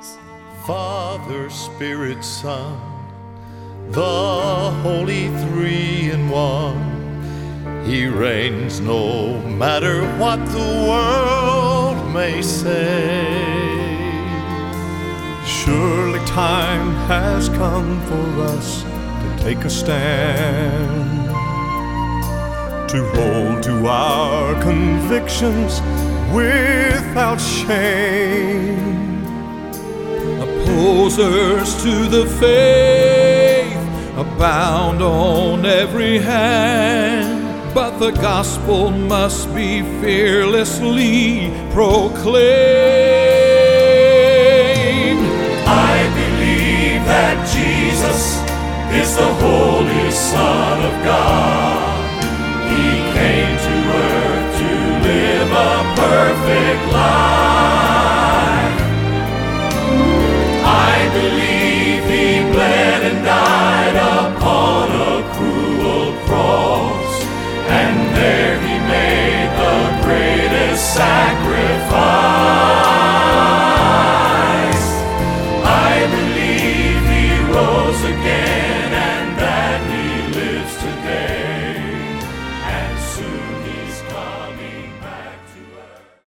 Father, Spirit, Son, the Holy Three in One. He reigns no matter what the world may say. Surely time has come for us to take a stand, to hold to our convictions without shame. Opposers to the faith abound on every hand, but the gospel must be fearlessly proclaimed. I believe that Jesus is the Holy Son of God. He came to earth to live a perfect